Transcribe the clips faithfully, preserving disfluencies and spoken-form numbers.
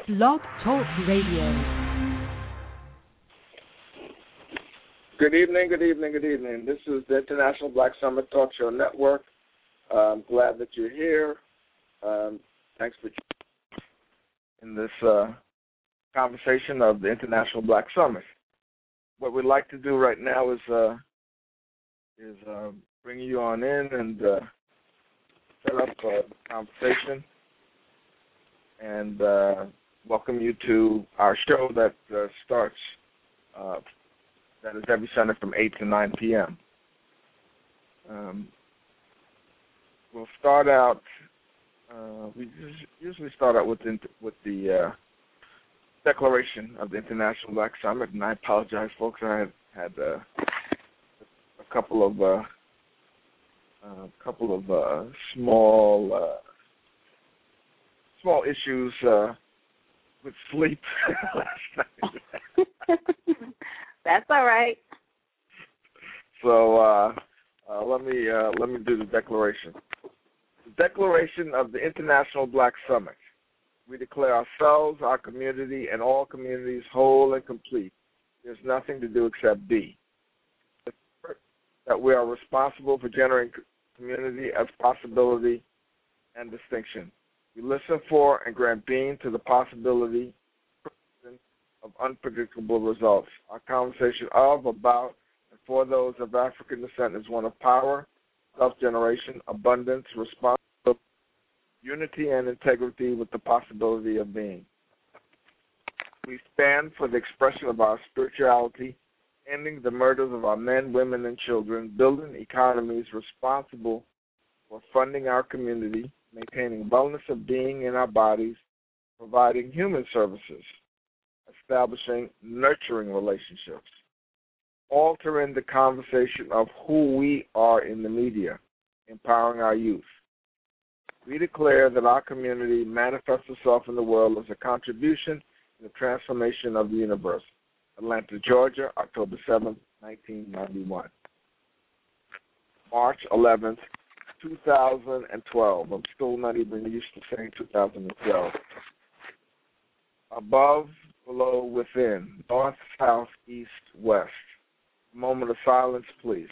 Blog Talk Radio. Good evening, good evening, good evening. This is the International Black Summer Talk Show Network. Uh, I'm glad that you're here. Um, thanks for in this uh, conversation of the International Black Summit. What we'd like to do right now is uh, is uh, bring you on in and uh, set up uh, the conversation and uh, welcome you to our show that uh, starts. Uh, That is every Sunday from eight to nine p.m. Um, we'll start out, uh, we usually start out with, the, with the uh, declaration of the International Black Summit, and I apologize, folks, I had, had uh, a couple of uh, a couple of uh, small uh, small issues uh, with sleep last night. That's all right. So uh, uh, let me uh, let me do the declaration. The Declaration of the International Black Summit. We declare ourselves, our community, and all communities whole and complete. There's nothing to do except be. That we are responsible for generating community as possibility and distinction. We listen for and grant being to the possibility of unpredictable results. Our conversation of, about, and for those of African descent is one of power, self-generation, abundance, responsibility, unity, and integrity with the possibility of being. We stand for the expression of our spirituality, ending the murders of our men, women, and children, building economies responsible for funding our community, maintaining wellness of being in our bodies, providing human services, establishing nurturing relationships, altering the conversation of who we are in the media, empowering our youth. We declare that our community manifests itself in the world as a contribution in the transformation of the universe. Atlanta, Georgia, October seventh, nineteen ninety-one. March eleventh, two thousand twelve. I'm still not even used to saying two thousand twelve. Above, below, within, north, south, east, west. A moment of silence, please.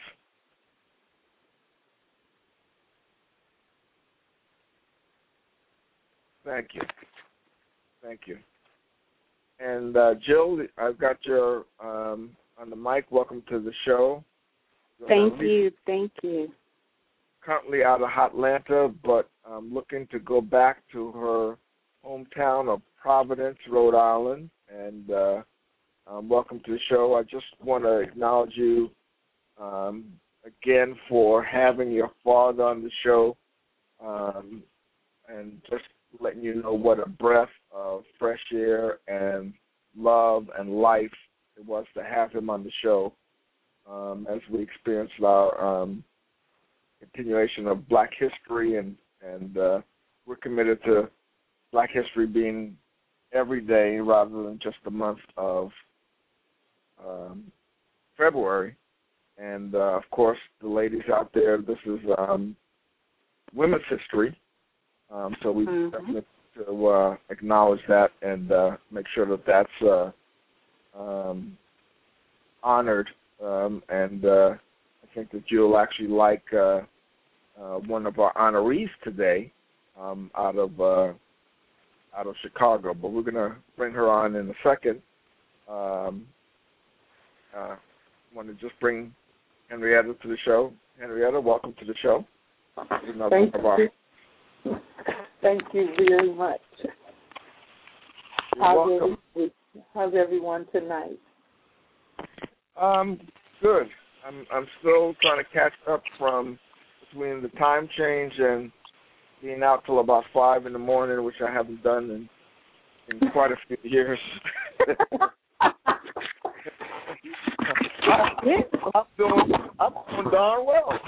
Thank you. Thank you. And uh, Jill, I've got your um, on the mic. Welcome to the show. Thank you. Thank you. Currently out of Atlanta, but um, looking to go back to her hometown of Providence, Rhode Island, and uh, um, welcome to the show. I just want to acknowledge you um, again for having your father on the show, um, and just letting you know what a breath of fresh air and love and life it was to have him on the show um, as we experienced our um, continuation of Black history, and, and uh, we're committed to Black history being every day rather than just the month of um, February. And, uh, of course, the ladies out there, this is um, women's history. Um, so we mm-hmm. definitely to uh, acknowledge that and uh, make sure that that's uh, um, honored. Um, and uh, I think that you'll actually like uh, uh, one of our honorees today um, out of uh, out of Chicago, but we're going to bring her on in a second. Um, uh, want to just bring Henrietta to the show. Henrietta, welcome to the show. Thank you. Thank you very much. You're how's, welcome. Every, how's everyone tonight? Um, good. I'm I'm still trying to catch up from between the time change and being out till about five in the morning, which I haven't done in, in quite a few years. I'm doing I'm doing darn well.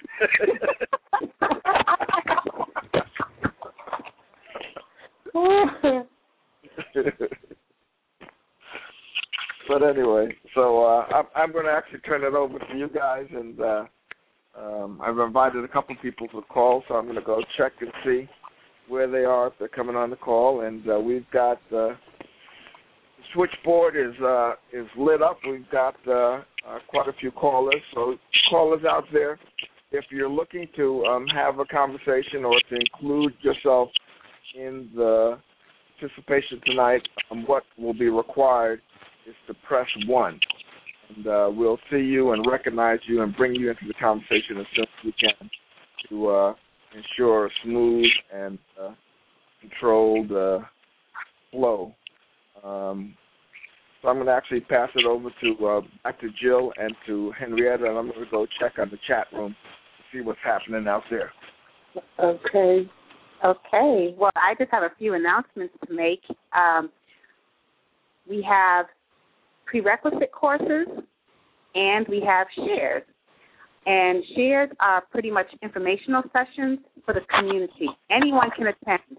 But anyway, so uh, I'm, I'm going to actually turn it over to you guys, and uh, um, I've invited a couple people to call, so I'm going to go check and see where they are if they're coming on the call. And uh, we've got uh, the switchboard is uh, is lit up. We've got uh, uh, quite a few callers. So callers out there, if you're looking to um, have a conversation or to include yourself in the participation tonight, um, what will be required is to press one. And uh, we'll see you and recognize you and bring you into the conversation as soon as we can to uh, ensure a smooth and uh, controlled uh, flow. Um, so I'm going to actually pass it over to uh, back to Jill and to Henrietta, and I'm going to go check on the chat room to see what's happening out there. Okay. Okay. Well, I just have a few announcements to make. Um, we have prerequisite courses, and we have shares. And shares are pretty much informational sessions for the community. Anyone can attend.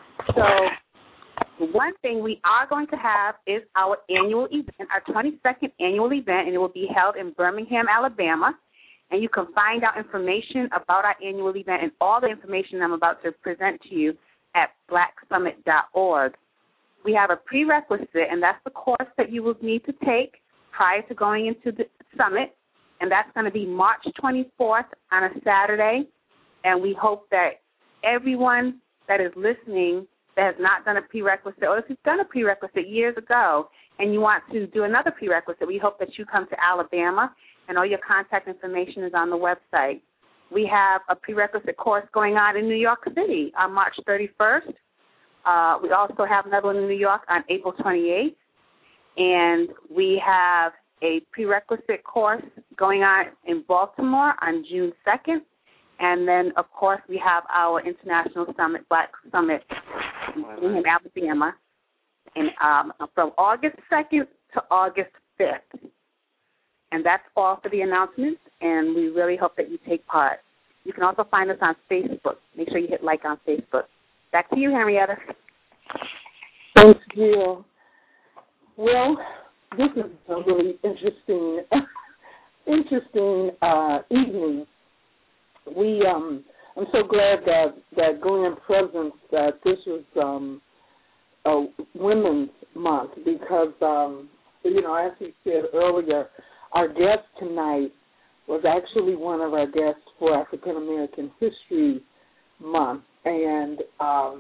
So one thing we are going to have is our annual event, our twenty-second annual event, and it will be held in Birmingham, Alabama. And you can find out information about our annual event and all the information I'm about to present to you at black summit dot org. We have a prerequisite, and that's the course that you will need to take prior to going into the summit, and that's going to be March twenty-fourth on a Saturday. And we hope that everyone that is listening that has not done a prerequisite, or if you've done a prerequisite years ago and you want to do another prerequisite, we hope that you come to Alabama, and all your contact information is on the website. We have a prerequisite course going on in New York City on March thirty-first. Uh, we also have another one in New York on April twenty-eighth. And we have a prerequisite course going on in Baltimore on June second. And then, of course, we have our International Summit, Black Summit in Alabama, and um, from August second to August fifth. And that's all for the announcements, and we really hope that you take part. You can also find us on Facebook. Make sure you hit like on Facebook. Back to you, Henrietta. Thanks, Jill. Well, this is a really interesting, interesting uh, evening. We, um, I'm so glad that that Glenn presents that this was um, a Women's Month because, um, you know, as he said earlier, our guest tonight was actually one of our guests for African American History Month, and um,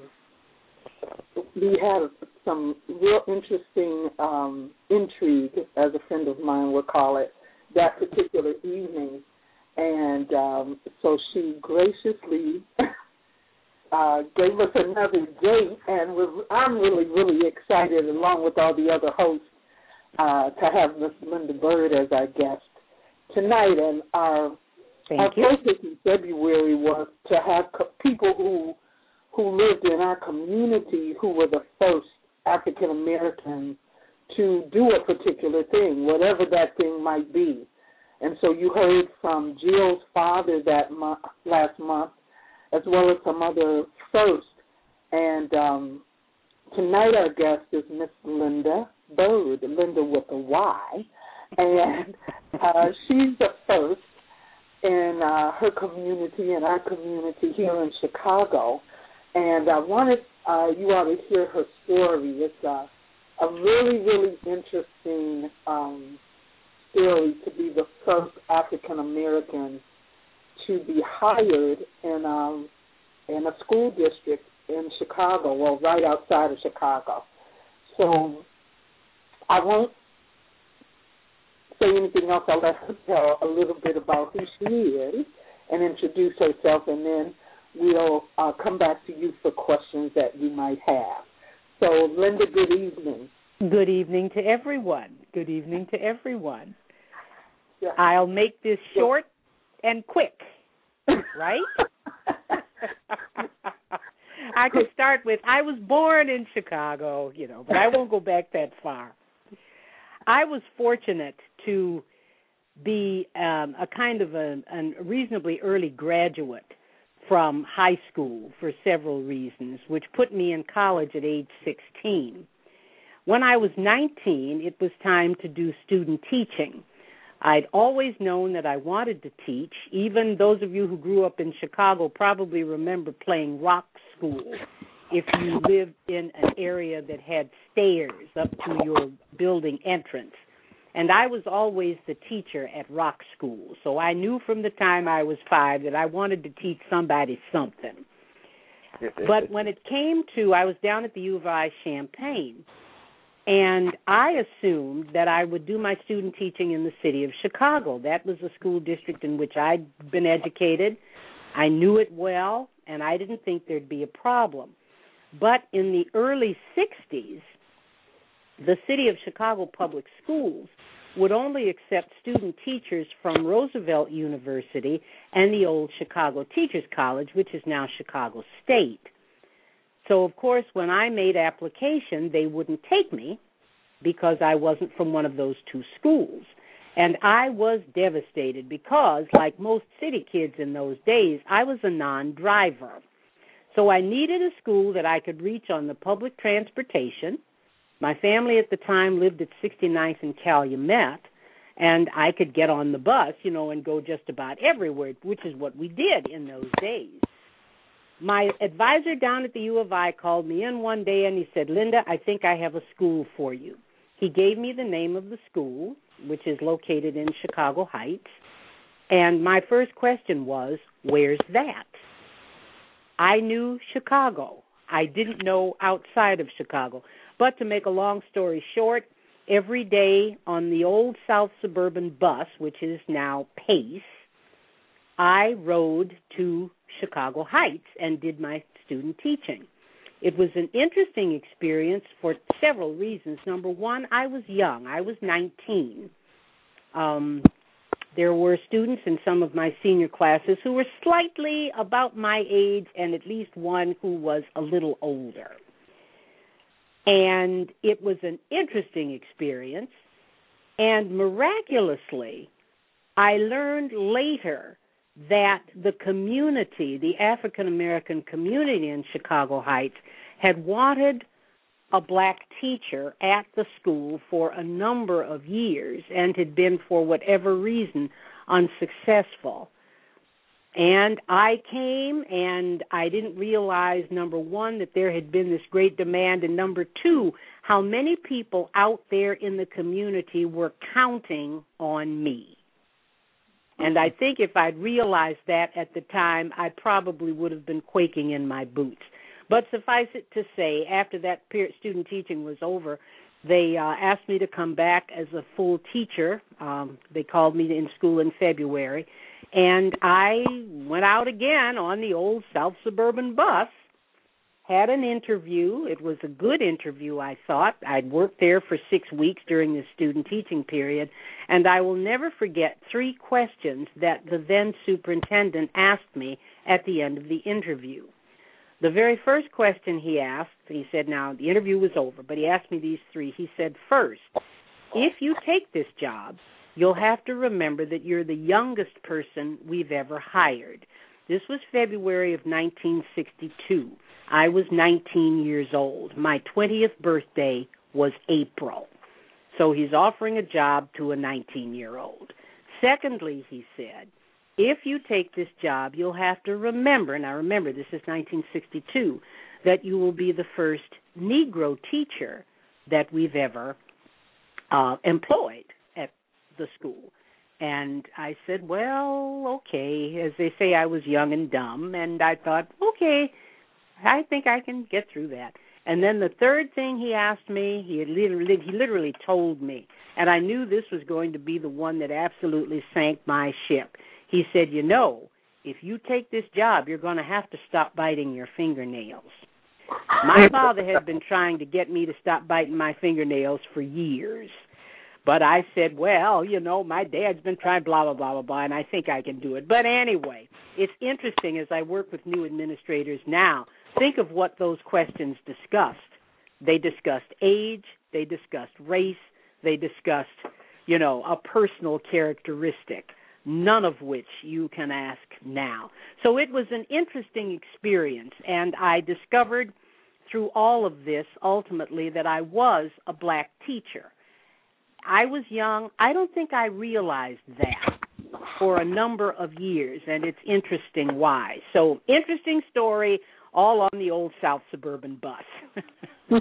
we had some real interesting um, intrigue, as a friend of mine would call it, that particular evening. And um, so she graciously uh, gave us another date, and we're, I'm really, really excited, along with all the other hosts, uh, to have Miss Linda Bird as our guest tonight. And our, our focus in February was to have co- people who who lived in our community who were the first African Americans to do a particular thing, whatever that thing might be. And so you heard from Jill's father that month, last month, as well as some other firsts. And um, tonight our guest is Miss Linda Bird, Linda with a Y. And uh, she's the first in uh, her community and our community here in Chicago. And I wanted uh, you all to hear her story. It's a, a really, really interesting um story to be the first African American to be hired in um in a school district in Chicago, well, right outside of Chicago. So I won't say anything else. I'll let her tell a little bit about who she is and introduce herself, and then we'll uh, come back to you for questions that you might have. So, Linda, good evening. Good evening to everyone. Good evening to everyone. Yeah. I'll make this short and quick, right? I could start with, I was born in Chicago, you know, but I won't go back that far. I was fortunate to be um, a kind of a, a reasonably early graduate from high school for several reasons, which put me in college at age sixteen. When I was nineteen, it was time to do student teaching. I'd always known that I wanted to teach. Even those of you who grew up in Chicago probably remember playing rock school if you lived in an area that had stairs up to your building entrance. And I was always the teacher at rock school, so I knew from the time I was five that I wanted to teach somebody something. But when it came to, I was down at the U of I Champaign, and I assumed that I would do my student teaching in the city of Chicago. That was the school district in which I'd been educated. I knew it well, and I didn't think there'd be a problem. But in the early sixties, the city of Chicago Public Schools would only accept student teachers from Roosevelt University and the old Chicago Teachers College, which is now Chicago State. So, of course, when I made application, they wouldn't take me because I wasn't from one of those two schools. And I was devastated because, like most city kids in those days, I was a non-driver. So I needed a school that I could reach on the public transportation. My family at the time lived at sixty-ninth and Calumet, and I could get on the bus, you know, and go just about everywhere, which is what we did in those days. My advisor down at the U of I called me in one day, and he said, Linda, I think I have a school for you. He gave me the name of the school, which is located in Chicago Heights, and my first question was, where's that? I knew Chicago. I didn't know outside of Chicago. But to make a long story short, every day on the old South Suburban bus, which is now Pace, I rode to Chicago Heights and did my student teaching. It was an interesting experience for several reasons. Number one, I was young. I was nineteen. Um, there were students in some of my senior classes who were slightly about my age, and at least one who was a little older. And it was an interesting experience. And miraculously, I learned later that the community, the African-American community in Chicago Heights, had wanted a black teacher at the school for a number of years and had been, for whatever reason, unsuccessful. And I came, and I didn't realize, number one, that there had been this great demand, and number two, how many people out there in the community were counting on me. And I think if I'd realized that at the time, I probably would have been quaking in my boots. But suffice it to say, after that period, student teaching was over, they uh, asked me to come back as a full teacher. Um, they called me in school in February. And I went out again on the old South Suburban bus, had an interview. It was a good interview, I thought. I'd worked there for six weeks during the student teaching period, and I will never forget three questions that the then superintendent asked me at the end of the interview. The very first question he asked, he said, now, the interview was over, but he asked me these three. He said, first, if you take this job, you'll have to remember that you're the youngest person we've ever hired. This was February of nineteen sixty-two. I was nineteen years old. My twentieth birthday was April. So he's offering a job to a nineteen-year-old. Secondly, he said, if you take this job, you'll have to remember, now remember, this is nineteen sixty-two, that you will be the first Negro teacher that we've ever uh, employed at the school. And I said, well, okay. As they say, I was young and dumb, and I thought, okay, I think I can get through that. And then the third thing he asked me, he literally, he literally told me, and I knew this was going to be the one that absolutely sank my ship. He said, you know, if you take this job, you're going to have to stop biting your fingernails. My father had been trying to get me to stop biting my fingernails for years. But I said, well, you know, my dad's been trying blah, blah, blah, blah, blah, and I think I can do it. But anyway, it's interesting as I work with new administrators now, think of what those questions discussed. They discussed age, they discussed race, they discussed, you know, a personal characteristic, none of which you can ask now. So it was an interesting experience, and I discovered through all of this ultimately that I was a black teacher. I was young. I don't think I realized that for a number of years, and it's interesting why. So, interesting story, all on the old South Suburban bus.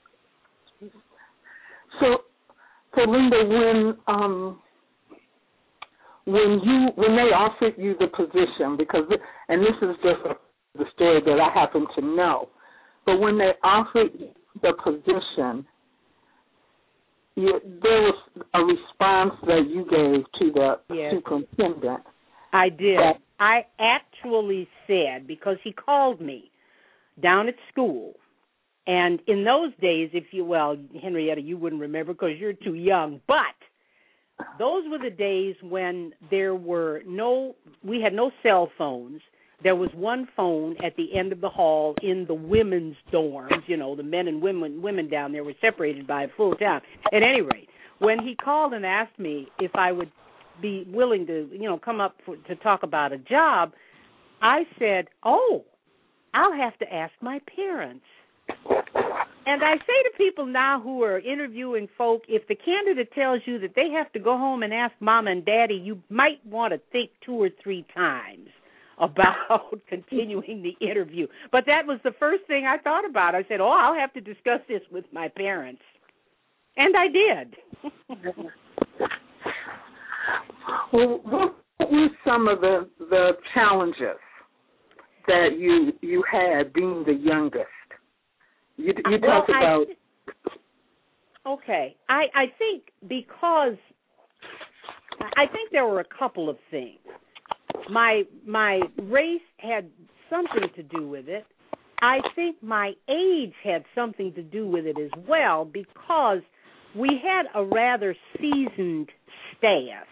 so, so Linda, when um, when you when they offered you the position, because and this is just a, the story that I happen to know, but when they offered you the position, you, there was a response that you gave to the yes. superintendent. I did. That, I actually said, because he called me down at school, and in those days, if you, well, Henrietta, you wouldn't remember because you're too young, but those were the days when there were no, we had no cell phones. There was one phone at the end of the hall in the women's dorms. You know, the men and women women down there were separated by a full town. At any rate, when he called and asked me if I would be willing to, you know, come up for, to talk about a job, I said, oh, I'll have to ask my parents. And I say to people now who are interviewing folk, if the candidate tells you that they have to go home and ask mom and daddy, you might want to think two or three times about continuing the interview. But that was the first thing I thought about. I said, oh, I'll have to discuss this with my parents. And I did. Well, what were some of the, the challenges that you you had being the youngest? You, you well, talked about... I, okay. I, I think because... I think there were a couple of things. My my race had something to do with it. I think my age had something to do with it as well, because we had a rather seasoned staff.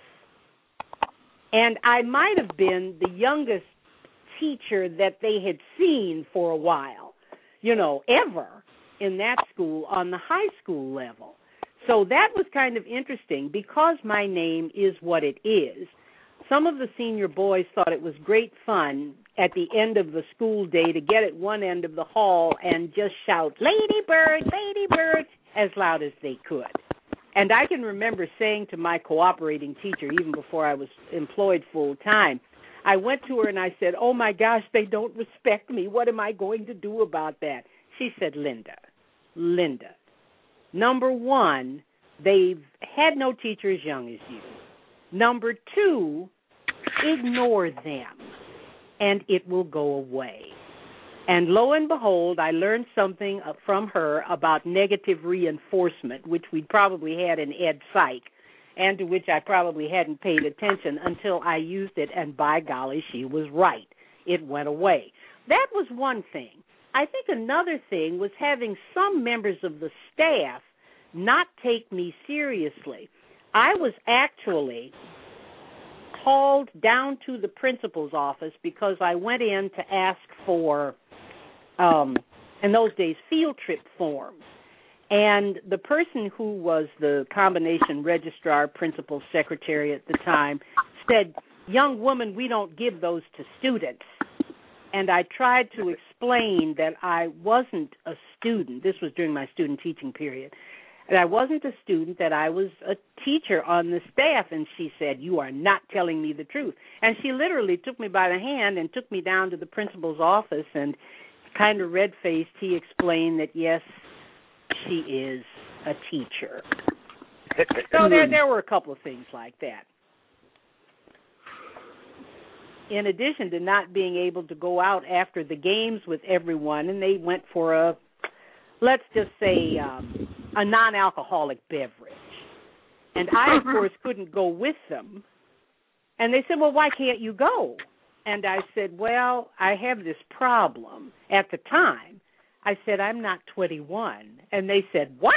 And I might have been the youngest teacher that they had seen for a while, you know, ever in that school on the high school level. So that was kind of interesting because my name is what it is. Some of the senior boys thought it was great fun at the end of the school day to get at one end of the hall and just shout, "Lady Bird, Lady Bird," as loud as they could. And I can remember saying to my cooperating teacher, even before I was employed full time, I went to her and I said, oh, my gosh, they don't respect me. What am I going to do about that? She said, Linda, Linda, number one, they've had no teacher as young as you. Number two, ignore them, and it will go away. And lo and behold, I learned something from her about negative reinforcement, which we probably had in Ed Psych, and to which I probably hadn't paid attention until I used it, and by golly, she was right. It went away. That was one thing. I think another thing was having some members of the staff not take me seriously. I was actually called down to the principal's office because I went in to ask for, um, in those days, field trip forms. And the person who was the combination registrar, principal, secretary at the time said, young woman, we don't give those to students. And I tried to explain that I wasn't a student. This was during my student teaching period. And I wasn't a student, that I was a teacher on the staff. And she said, you are not telling me the truth. And she literally took me by the hand and took me down to the principal's office, and kind of red-faced, he explained that, yes, she is a teacher. So there, there were a couple of things like that. In addition to not being able to go out after the games with everyone, and they went for a, let's just say, um, a non-alcoholic beverage. And I, of course, couldn't go with them. And they said, well, why can't you go? And I said, well, I have this problem. At the time, I said, I'm not twenty-one. And they said, what?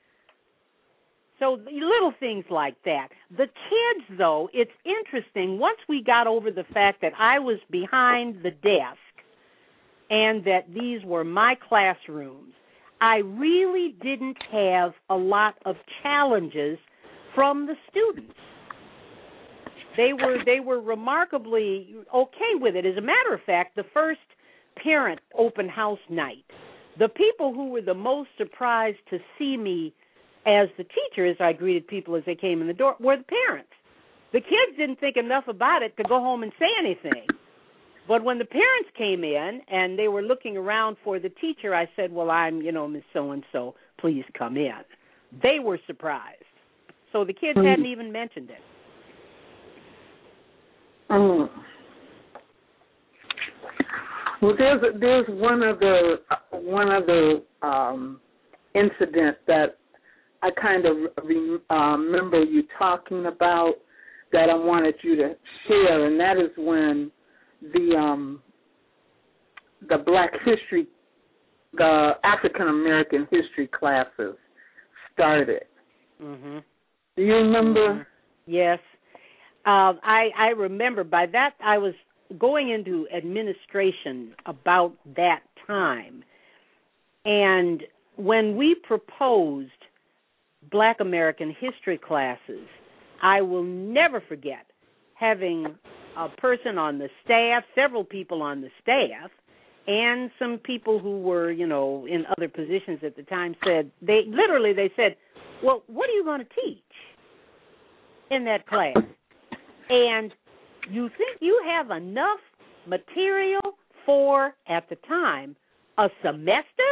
So little things like that. The kids, though, it's interesting. Once we got over the fact that I was behind the desk and that these were my classrooms, I really didn't have a lot of challenges from the students. They were they were remarkably okay with it. As a matter of fact, the first parent open house night, the people who were the most surprised to see me as the teacher, as I greeted people as they came in the door, were the parents. The kids didn't think enough about it to go home and say anything. But when the parents came in and they were looking around for the teacher, I said, well, I'm, you know, Miss So-and-so, please come in. They were surprised. So the kids mm. hadn't even mentioned it. Mm. Well, there's there's one other one other um, incident that I kind of re- uh, remember you talking about that I wanted you to share, and that is when the um, the Black History, the African American history classes started. Mm-hmm. Do you remember? Mm-hmm. Yes, uh, I I remember. By that, I was going into administration about that time, and when we proposed Black American history classes, I will never forget having a person on the staff, several people on the staff, and some people who were, you know, in other positions at the time said, they literally, they said, well, what are you going to teach in that class? And you think you have enough material for, at the time, a semester?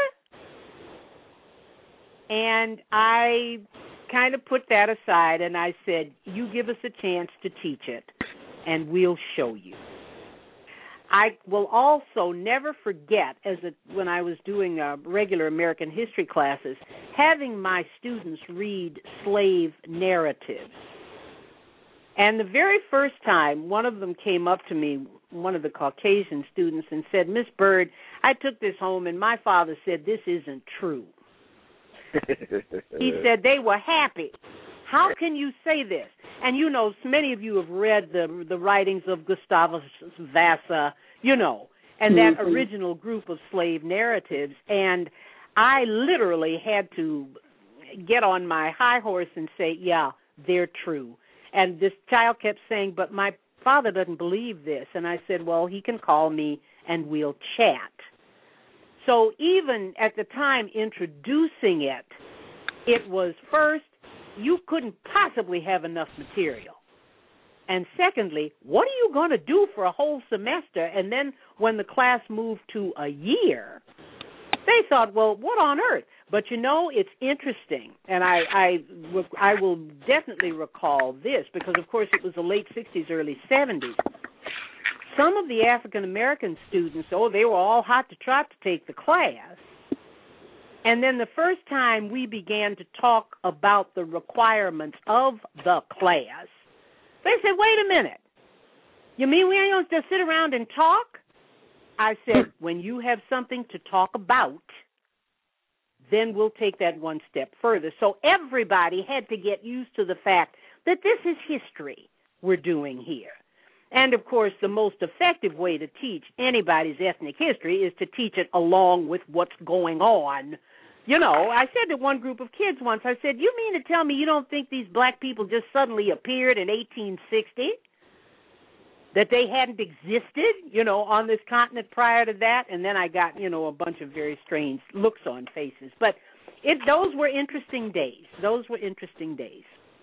And I kind of put that aside, and I said, you give us a chance to teach it, and we'll show you. I will also never forget, as a, when I was doing uh, regular American history classes, having my students read slave narratives. And the very first time, one of them came up to me, one of the Caucasian students, and said, Miss Bird, I took this home, and my father said this isn't true. He said they were happy. How can you say this? And, you know, many of you have read the the writings of Gustavus Vassa, you know, and that mm-hmm. original group of slave narratives. And I literally had to get on my high horse and say, yeah, they're true. And this child kept saying, but my father doesn't believe this. And I said, well, he can call me and we'll chat. So even at the time introducing it, it was first, you couldn't possibly have enough material. And secondly, what are you going to do for a whole semester? And then when the class moved to a year, they thought, well, what on earth? But, you know, it's interesting. And I, I, I will definitely recall this because, of course, it was the late sixties, early seventies. Some of the African-American students, oh, they were all hot to trot to take the class. And then the first time we began to talk about the requirements of the class, they said, wait a minute. You mean we ain't going to just sit around and talk? I said, when you have something to talk about, then we'll take that one step further. So everybody had to get used to the fact that this is history we're doing here. And, of course, the most effective way to teach anybody's ethnic history is to teach it along with what's going on. You know, I said to one group of kids once, I said, you mean to tell me you don't think these black people just suddenly appeared in eighteen sixty? That they hadn't existed, you know, on this continent prior to that? And then I got, you know, a bunch of very strange looks on faces. But it, those were interesting days. Those were interesting days.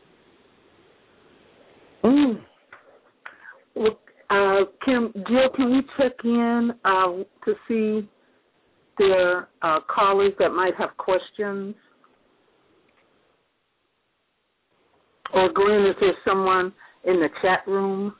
Mm. Well, uh, Kim, Jill, can we check in uh, to see their uh, callers that might have questions? Or Glenn, is there someone in the chat room?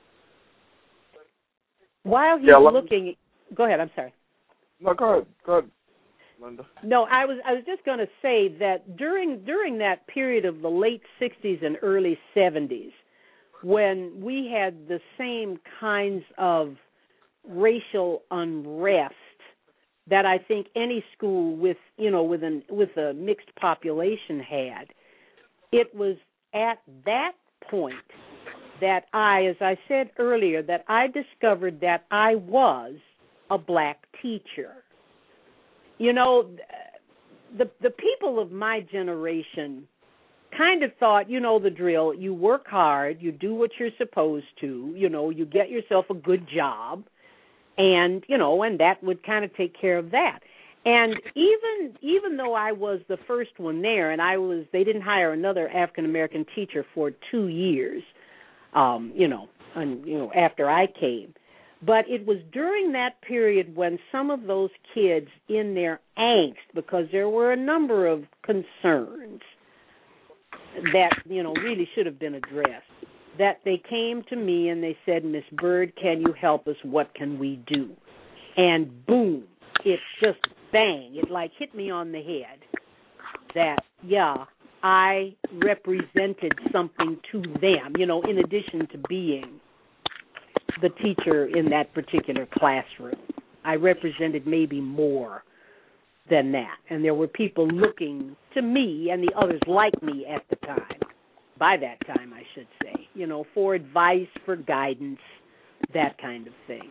While he's yeah, looking, me... go ahead. I'm sorry. No, go ahead. Go ahead, Linda. No, I was I was just going to say that during during that period of the late sixties and early seventies, when we had the same kinds of racial unrest that I think any school with, you know, with an with a mixed population had, it was at that point that I, as I said earlier, that I discovered that I was a black teacher. You know, the the people of my generation kind of thought, you know the drill, you work hard, you do what you're supposed to, you know, you get yourself a good job, and, you know, and that would kind of take care of that. And even even though I was the first one there, and I was, they didn't hire another African American teacher for two years, um, you know, and, you know, after I came. But it was during that period when some of those kids, in their angst, because there were a number of concerns that, you know, really should have been addressed, that they came to me and they said, Miss Bird, can you help us? What can we do? And boom, it just bang, it like hit me on the head that, yeah, I represented something to them, you know, in addition to being the teacher in that particular classroom. I represented maybe more than that. And there were people looking to me and the others like me at the time, by that time I should say, you know, for advice, for guidance, that kind of thing.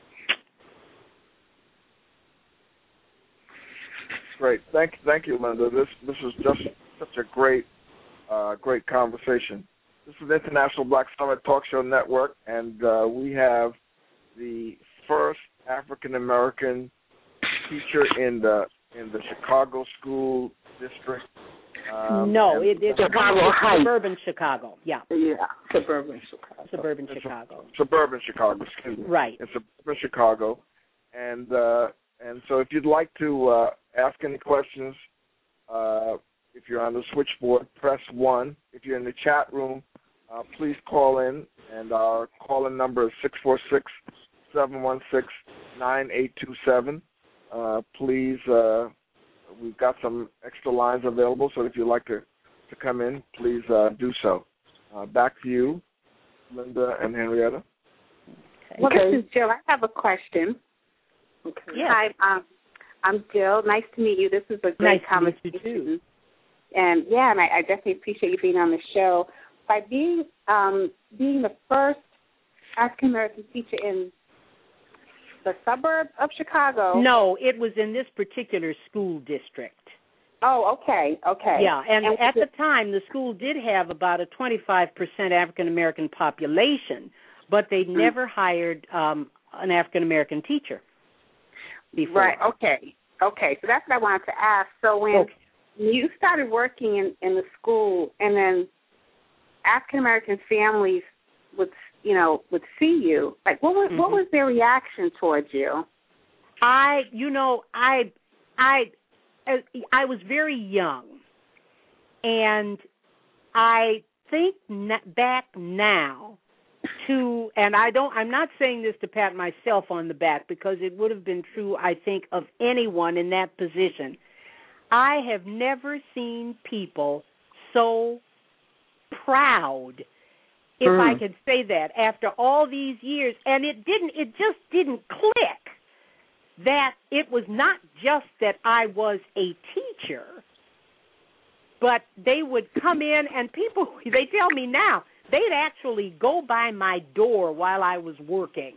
Great. Thank thank you, Linda. This this is just such a great uh, great conversation. This is the International Black Summit Talk Show Network, and uh, we have the first African American teacher in the in the Chicago school district. Um, no, it, it's Chicago Heights. Suburban Chicago. Yeah. Yeah, suburban Chicago. Suburban it's Chicago. A, suburban Chicago. Excuse me. Right. It's suburban Chicago, and uh, and so if you'd like to uh, ask any questions, uh, if you're on the switchboard, press one. If you're in the chat room, uh, please call in, and our call-in number is six four six, seven one six, nine eight two seven. Uh, please, uh, we've got some extra lines available, so if you'd like to, to come in, please uh, do so. Uh, back to you, Linda and Henrietta. Well, Okay. this is Jill. I have a question. Okay. Yeah. Hi, um, I'm Jill. Nice to meet you. This is a great Nice to meet conversation. you too. And yeah, and I, I definitely appreciate you being on the show. By being um, being the first African American teacher in the suburb of Chicago. No, it was in this particular school district. Oh, okay, okay. Yeah, and, And at was the time, the school did have about a twenty-five percent African American population, but they Mm. never hired um, an African American teacher before. Right. Okay. Okay. So that's what I wanted to ask. So when Okay. you started working in, in the school, and then African American families would, you know, would see you, like what was Mhm. what was their reaction towards you? I, you know, I, I, I was very young, and I think n- back now to, and I don't, I'm not saying this to pat myself on the back because it would have been true, I think, of anyone in that position. I have never seen people so proud, if Mm. I could say that, after all these years, and it didn't, it just didn't click that it was not just that I was a teacher, but they would come in and people, they tell me now, they'd actually go by my door while I was working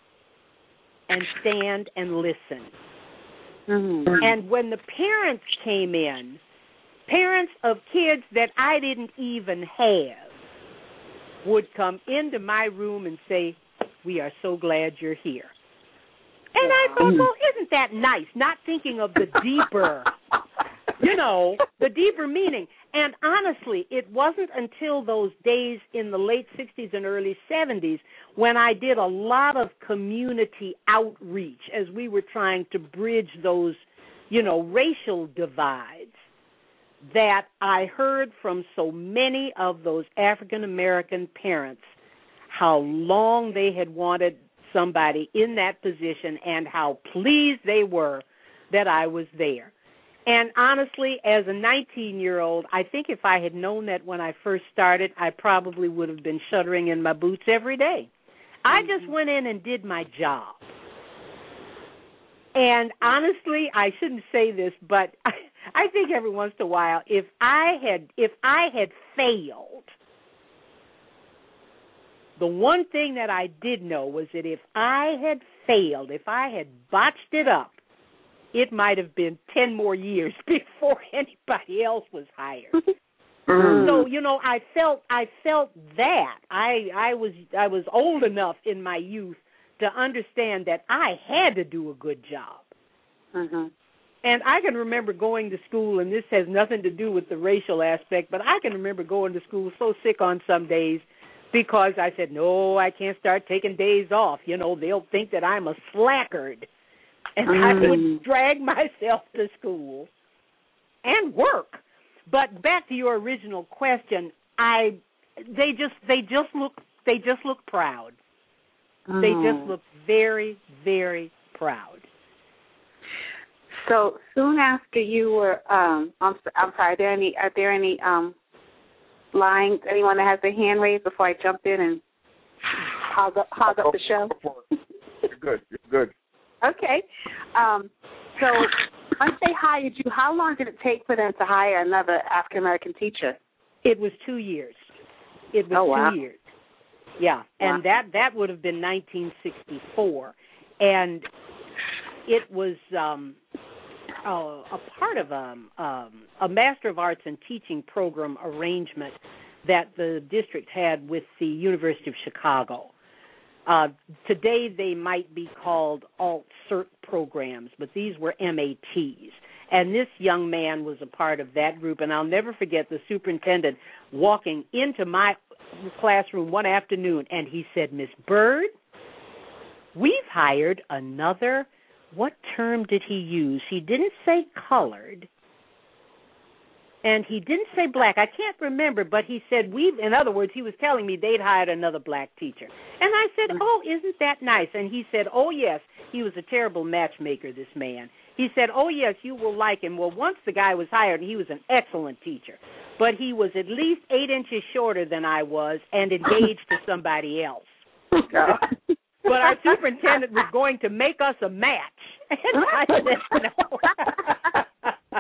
and stand and listen. Mm-hmm. And when the parents came in, parents of kids that I didn't even have would come into my room and say, "We are so glad you're here." And I thought, well, isn't that nice? Not thinking of the deeper, you know, the deeper meaning. And honestly, it wasn't until those days in the late sixties and early seventies when I did a lot of community outreach as we were trying to bridge those, you know, racial divides, that I heard from so many of those African-American parents how long they had wanted somebody in that position and how pleased they were that I was there. And honestly, as a nineteen-year-old, I think if I had known that when I first started, I probably would have been shuddering in my boots every day. I just went in and did my job. And honestly, I shouldn't say this, but I, I think every once in a while, if I had if I had failed, the one thing that I did know was that if I had failed, if I had botched it up, it might have been ten more years before anybody else was hired. Mm. So, you know, I felt I felt that. I I was I was old enough in my youth to understand that I had to do a good job. Mm-hmm. And I can remember going to school, and this has nothing to do with the racial aspect, but I can remember going to school so sick on some days because I said, no, I can't start taking days off. You know, they'll think that I'm a slackard. And mm. I would drag myself to school and work. But back to your original question, I they just they just look they just look proud. Mm. They just look very, very proud. So soon after you were, um, I'm, I'm sorry. Are there any? Are there any um, lines? Anyone that has their hand raised before I jump in and hog up, hog up the show? You're good. You're good. Okay. Um, so once they hired you, how long did it take for them to hire another African American teacher? It was two years. It was oh, wow. two years. Yeah, and wow. that that would have been nineteen sixty-four, and it was. Um, Uh, a part of a, um, a Master of Arts in Teaching program arrangement that the district had with the University of Chicago. Uh, today they might be called alt-cert programs, but these were M A Ts. And this young man was a part of that group, and I'll never forget the superintendent walking into my classroom one afternoon, and he said, Miss Bird, we've hired another. What term did he use? He didn't say colored, and he didn't say black. I can't remember, but he said, we've, in other words, he was telling me they'd hired another black teacher. And I said, oh, isn't that nice? And he said, oh, yes, he was a terrible matchmaker, this man. He said, oh, yes, you will like him. Well, once the guy was hired, he was an excellent teacher, but he was at least eight inches shorter than I was and engaged to somebody else. But our superintendent was going to make us a match. And I said no.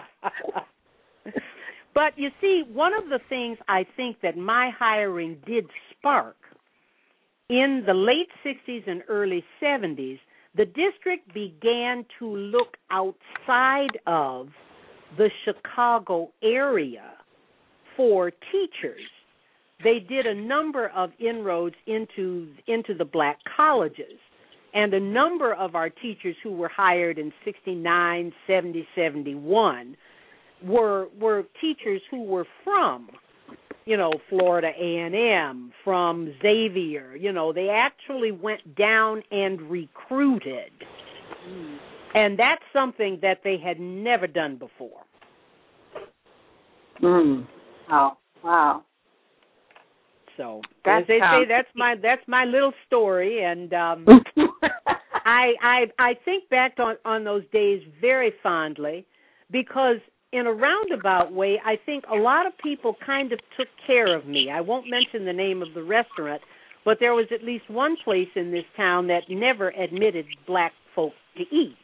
But you see, one of the things I think that my hiring did spark, in the late sixties and early seventies, the district began to look outside of the Chicago area for teachers. They did a number of inroads into into the black colleges, and a number of our teachers who were hired in sixty-nine, seventy, seventy-one were were teachers who were from, you know, Florida A and M, from Xavier. You know, they actually went down and recruited, mm. and that's something that they had never done before. Mm. Wow! Wow! So that's, as they um, say, that's my that's my little story, and um, I I I think back on, on those days very fondly, because in a roundabout way, I think a lot of people kind of took care of me. I won't mention the name of the restaurant, but there was at least one place in this town that never admitted black folk to eat.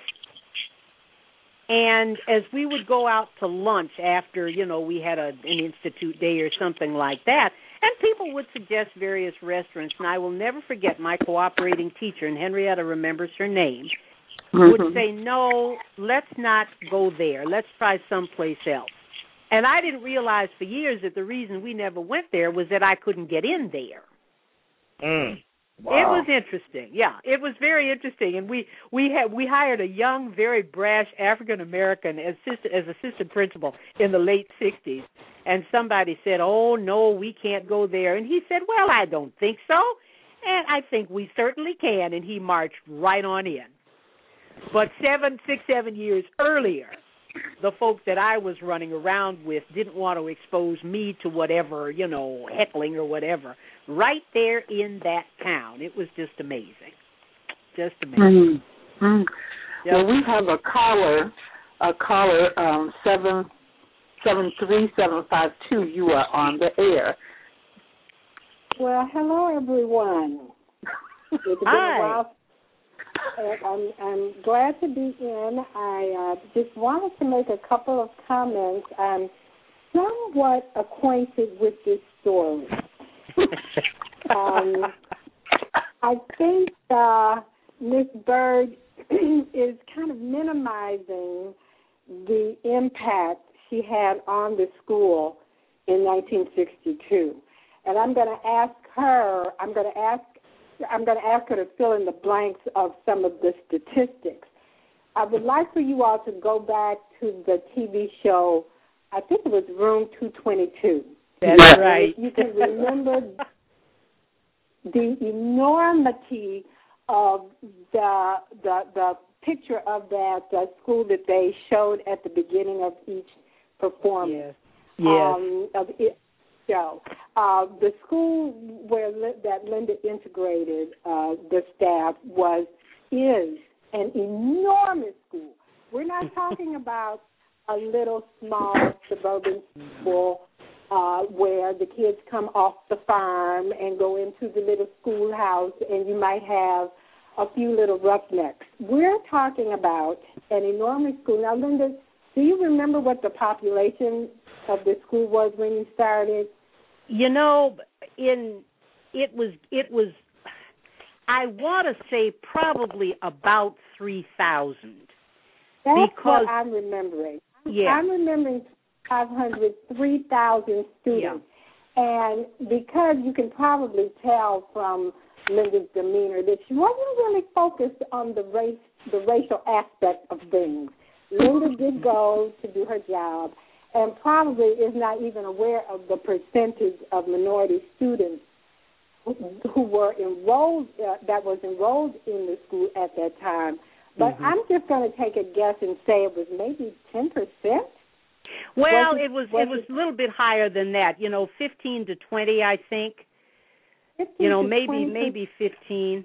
And as we would go out to lunch after, you know, we had a, an institute day or something like that, and people would suggest various restaurants, and I will never forget my cooperating teacher, and Henrietta remembers her name, mm-hmm. would say, no, let's not go there. Let's try someplace else. And I didn't realize for years that the reason we never went there was that I couldn't get in there. Mm. Wow. It was interesting. Yeah, it was very interesting, and we we had we hired a young, very brash African American as assistant, as assistant principal in the late sixties. And somebody said, "Oh no, we can't go there." And he said, "Well, I don't think so, and I think we certainly can." And he marched right on in. But seven, six, seven years earlier, the folks that I was running around with didn't want to expose me to whatever, you know, heckling or whatever. Right there in that town. It was just amazing. Just amazing. Mm-hmm. Yep. Well, we have a caller, a caller, um, seven seven three seven five two. You are on the air. Well, hello everyone. It's been Hi. a while. I'm, I'm glad to be in. I uh, just wanted to make a couple of comments. I'm somewhat acquainted with this story. um, I think uh, Miz Bird is kind of minimizing the impact she had on the school in nineteen sixty-two. And I'm going to ask her, I'm going to ask I'm going to ask her to fill in the blanks of some of the statistics. I would like for you all to go back to the T V show. I think it was Room two twenty-two. That's and right. You can remember the enormity of the the the picture of that uh, school that they showed at the beginning of each performance. Yes. Yes. Um, of it show. Uh, the school where that Linda integrated uh, the staff was is an enormous school. We're not talking about a little small suburban school uh, where the kids come off the farm and go into the little schoolhouse and you might have a few little roughnecks. We're talking about an enormous school. Now, Linda, do you remember what the population of the school was when you started? You know, in it was it was I want to say probably about three thousand. That's because, what I'm remembering. Yeah. I'm remembering five hundred, three thousand students. Yeah. And because you can probably tell from Linda's demeanor that she wasn't really focused on the race, the racial aspect of things. Linda did go to do her job and probably is not even aware of the percentage of minority students who, who were enrolled, uh, that was enrolled in the school at that time. But mm-hmm. I'm just going to take a guess and say it was maybe ten percent. Well, was it, it was was it was it, a little bit higher than that. You know, fifteen to twenty, I think. You know, maybe maybe fifteen,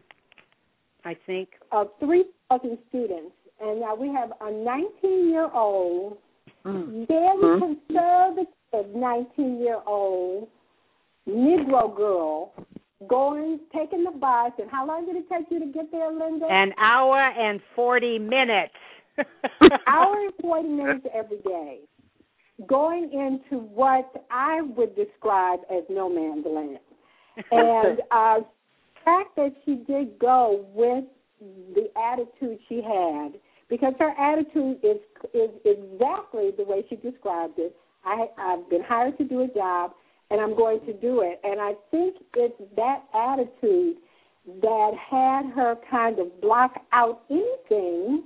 I think. Uh, three thousand students, and now we have a nineteen-year-old, mm. very mm. conservative nineteen-year-old Negro girl going, taking the bus. And how long did it take you to get there, Linda? An hour and forty minutes. Hour and forty minutes every day, going into what I would describe as no man's land. And uh, the fact that she did go with the attitude she had, because her attitude is is exactly the way she described it. I, I've been hired to do a job, and I'm going to do it. And I think it's that attitude that had her kind of block out anything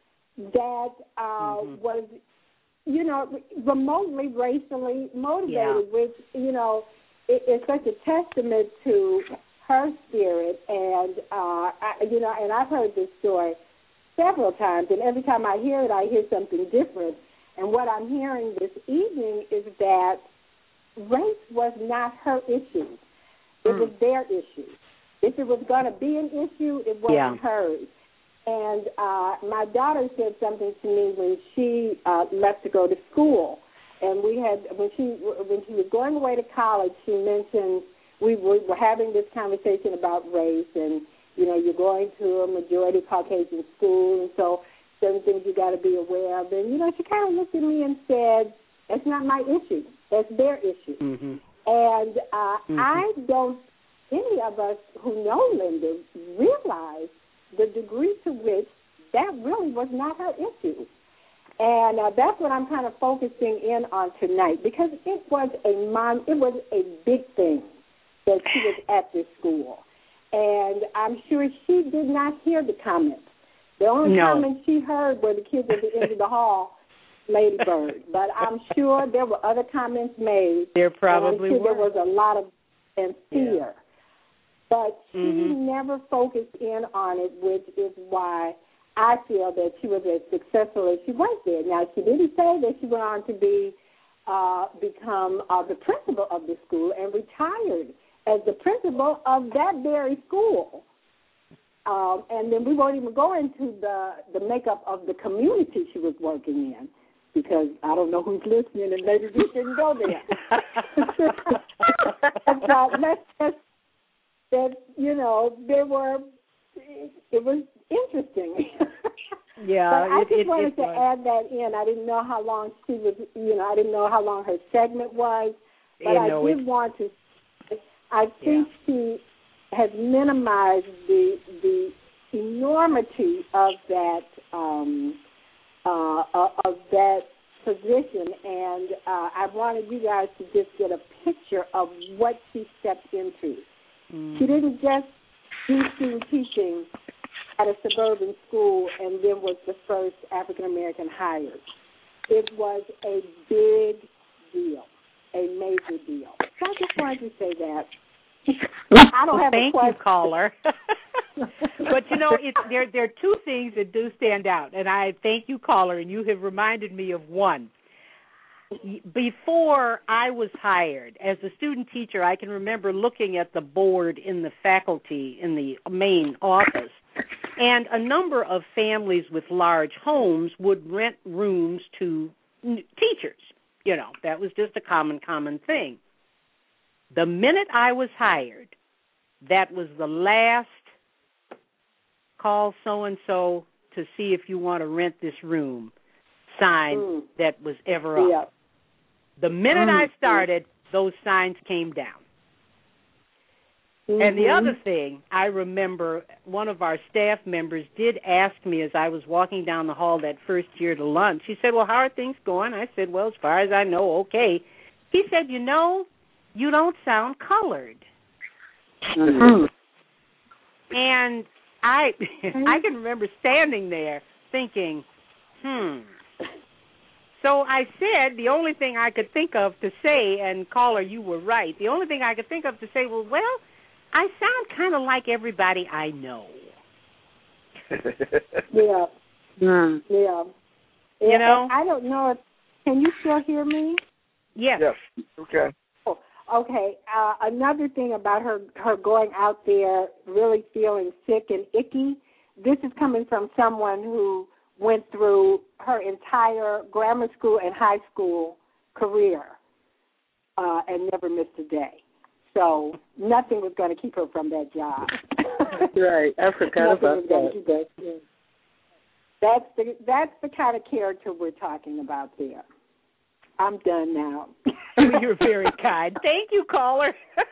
that uh, mm-hmm. was, you know, remotely racially motivated, yeah. which, you know, it, it's such a testament to her spirit. And, uh, I, you know, and I've heard this story several times, and every time I hear it, I hear something different. And what I'm hearing this evening is that race was not her issue. It mm. was their issue. If it was going to be an issue, it wasn't yeah. hers. And uh, my daughter said something to me when she uh, left to go to school. And we had when she when she was going away to college, she mentioned we were, were having this conversation about race, and you know, you're going to a majority Caucasian school, and so certain things you got to be aware of. And you know, she kind of looked at me and said, "That's not my issue. That's their issue." Mm-hmm. And uh, mm-hmm. I don't. Any of us who know Linda realize the degree to which that really was not her issue. And uh, that's what I'm kind of focusing in on tonight, because it was a mom, it was a big thing that she was at this school. And I'm sure she did not hear the comments. The only no. comments she heard were the kids at the end of the hall, Lady Bird. But I'm sure there were other comments made. There probably were. There was a lot of and fear. Yeah. But she mm-hmm. never focused in on it, which is why I feel that she was as successful as she was there. Now, she didn't say that she went on to be uh, become uh, the principal of the school and retired as the principal of that very school. Um, and then we won't even go into the, the makeup of the community she was working in, because I don't know who's listening, and maybe we shouldn't go there. But uh, let's just that, you know, there were, it, it was interesting. Yeah. But I it, just it, wanted it to was. add that in. I didn't know how long she was, you know, I didn't know how long her segment was, but you I know, did want to, I think yeah. she has minimized the the enormity of that, um, uh, of that position, and uh, I wanted you guys to just get a picture of what she stepped into. Mm. She didn't just do student teaching at a suburban school and then was the first African American hired. It was a big deal, a major deal. So I just wanted to say that. I don't have Thank a question. you, caller. But, you know, it's, there, there are two things that do stand out, and I thank you, caller, and you have reminded me of one. Before I was hired, as a student teacher, I can remember looking at the board in the faculty, in the main office, and a number of families with large homes would rent rooms to teachers. You know, that was just a common, common thing. The minute I was hired, that was the last call so-and-so to see if you want to rent this room sign mm. that was ever up. Yeah. The minute mm. I started, those signs came down. Mm-hmm. And the other thing, I remember one of our staff members did ask me as I was walking down the hall that first year to lunch. He said, well, how are things going? I said, well, as far as I know, okay. He said, you know, you don't sound colored. Mm-hmm. And I I can remember standing there thinking, hmm. So I said the only thing I could think of to say, and caller, you were right, the only thing I could think of to say was, well, I sound kind of like everybody I know. Yeah. Mm. Yeah. You yeah. know? I don't know if, can you still hear me? Yes. Yes. Okay. Oh, okay. Uh, another thing about her, her going out there really feeling sick and icky, this is coming from someone who went through her entire grammar school and high school career uh, and never missed a day. So nothing was going to keep her from that job. Right. I forgot about that. that. Yeah. That's the that's the kind of character we're talking about there. I'm done now. You're very kind. Thank you, caller.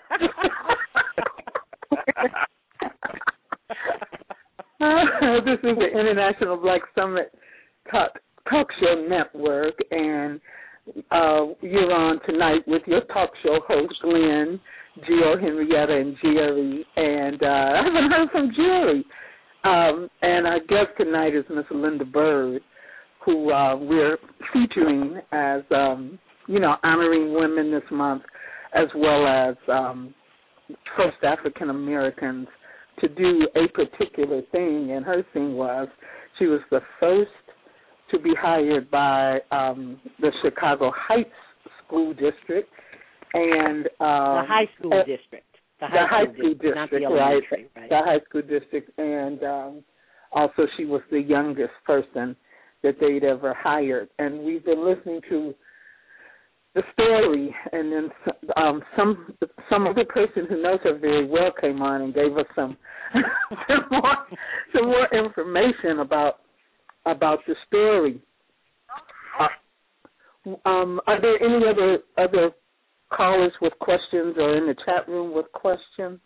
This is the International Black Summit Talk, talk Show Network, and uh, you're on tonight with your talk show host, Glenn, Gio, Henrietta, and Jerry. And uh, I haven't heard from Jerry. Um, and our guest tonight is Miss Linda Bird, who uh, we're featuring as, um, you know, honoring women this month, as well as um, first African Americans to do a particular thing. And her thing was she was the first to be hired by um, the Chicago Heights School District. And um, the high school uh, district. The high, the high school, school district, not the right, right? The high school district. And um, also she was the youngest person that they'd ever hired. And we've been listening to the story, and then um, some some other person who knows her very well came on and gave us some some more some more information about about the story. Uh, um, are there any other other callers with questions or in the chat room with questions?